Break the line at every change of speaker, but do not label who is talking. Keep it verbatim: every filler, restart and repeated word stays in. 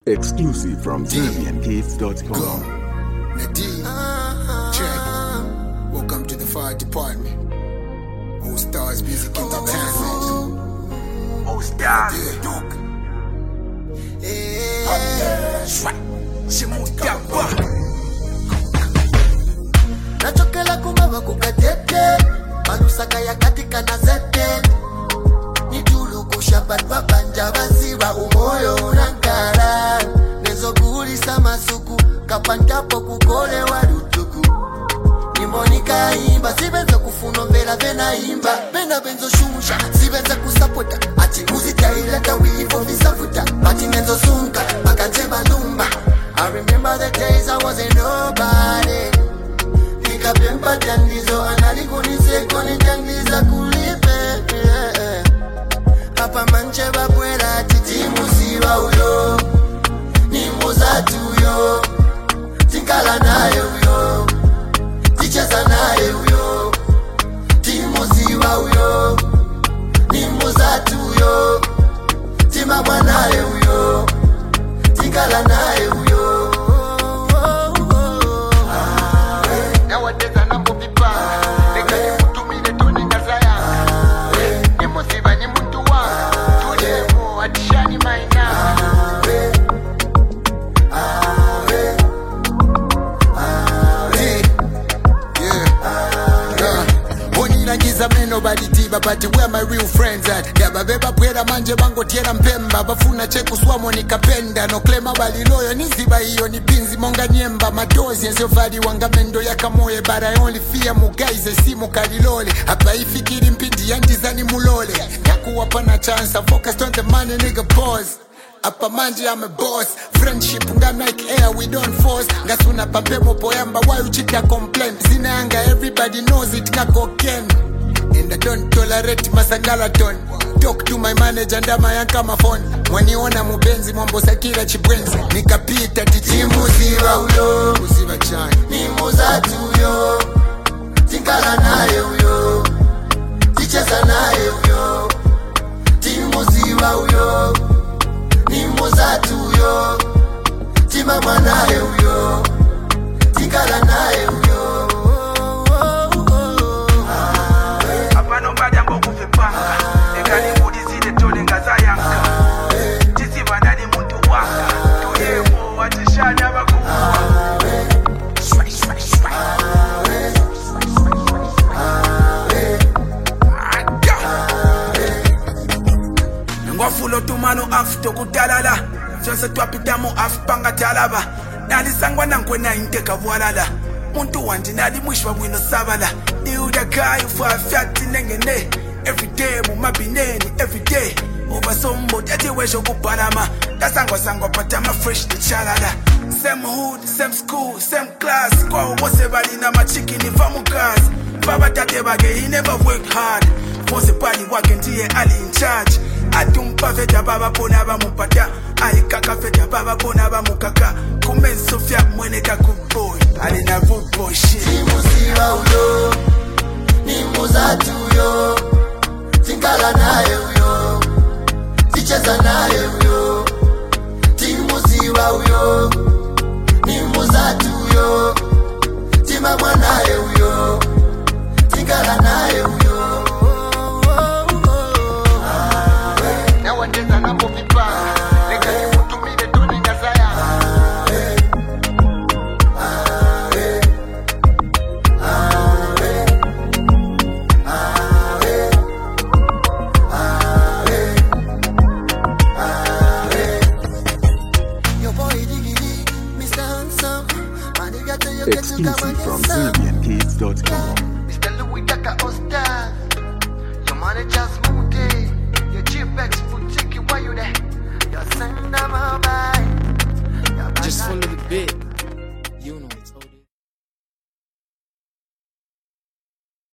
Exclusive from Serbian Kids dot com.
Nadine, check. Welcome to the fire department. All Stars Music Entertainment.
All Stars Duke. Shimutaba.
Nachokela kumaba kukatete manusaka ya katika na zete nitulu kushabat babanja baziba umoyo unankara nezo gulisa masuku kapantapo kukole walutuku nimonika imba sibenza kufuno mbela bena imba bena benzo shusha sibenza kusapota ati muzika ileta wivo visafuta bati nenzo sunka bakateba numba. I remember the days I wasn't nobody. Nikapempa jandizo analikunise koni jandiza kulipe yeah. Hapa manche babuela titimu siwa uyo nimuza tuyo tinkala naye uyo ticheza naye uyo timu siwa uyo nimuza tuyo timamwa naye uyo tinkala naye uyo.
Nobody tiba but where my real friends at. Yaba beba pwera manje bango tiera mpemba bafuna cheku swamo nikapenda no klema bali loyo niziba hiyo ni binzi monga nyemba madozi yenzo vali wangamendo ya kamoye but I only fear mugaize simu kalilole hapa ifikiri mpindi yandizani mulole yakuwa pana chance I focused on the money nigga pause. Apa manje I'm a boss. Friendship nga like air we don't force. Ngasuna pampe mopo yamba why uchita complain. Zina anga everybody knows it ka cocaine. And I don't tolerate masangalaton. Talk to my manager ndama yanka my phone. Waniona mubenzi mambo sakira chibwenzi. Nikapita titimu ziwa uyo uziva chani nimuza tuyo tinkala naye uyo ticheza naye uyo timu ziwa uyo nimuza tuyo timama naye uyo tinkala naye uyo.
Apano mbadi ambo kufepanga Ekani mudi zide tole ngaza yanka Tisi bandani muntu waka Tuyemo watishani abakuwa Shwai shwai shwai Ngwafulo tumano afto kutalala Jonse tuapitamu afpanga talaba Nalisangwa nankwe inteka vualala Muntu wanji nali mwishwa mwino sabala Niuda kayu fa fyati nengene Everyday mumabineni everyday Over sombo jati wesho kupanama Dasangwa sangwa patama fresh ni chalala Same hood, same school, same class Kwa wose bali na machiki ni famu cars Baba tate bage he never worked hard Wose bali wake ndiye ali in charge Atumpa feta baba pona ba mupata Alikaka feta baba pona ba mukaka Kumen Sofia mwene kakuboy Alina good boy shit
Timu siwa uyo nimuza tuyo tinkala naye uyo ticheza naye uyo timu siwa uyo nimuza tuyo timamwa naye uyo tinkala naye uyo.
Nawandeza nambo vipanga Lega ni mutumide tone ngazaya
Exclusive from Serbian Kids dot com.
Mister Louis Kaka Osta, your manager's moody, your chief expert.